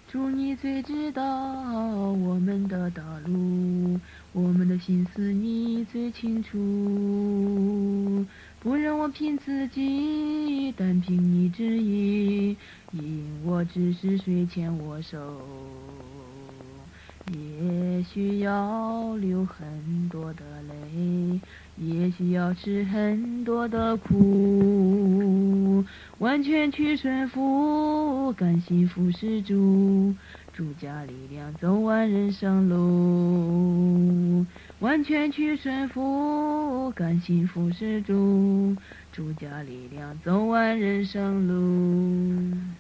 主你最知道我们的道路，我们的心思你最清楚。不让我凭自己，但凭你旨意，因我只是水牵我手。也许要流很多的泪，也许要吃很多的苦，完全去顺服，甘心服侍主，主加力量走完人生路。完全去顺服，甘心服侍主，主加力量走完人生路。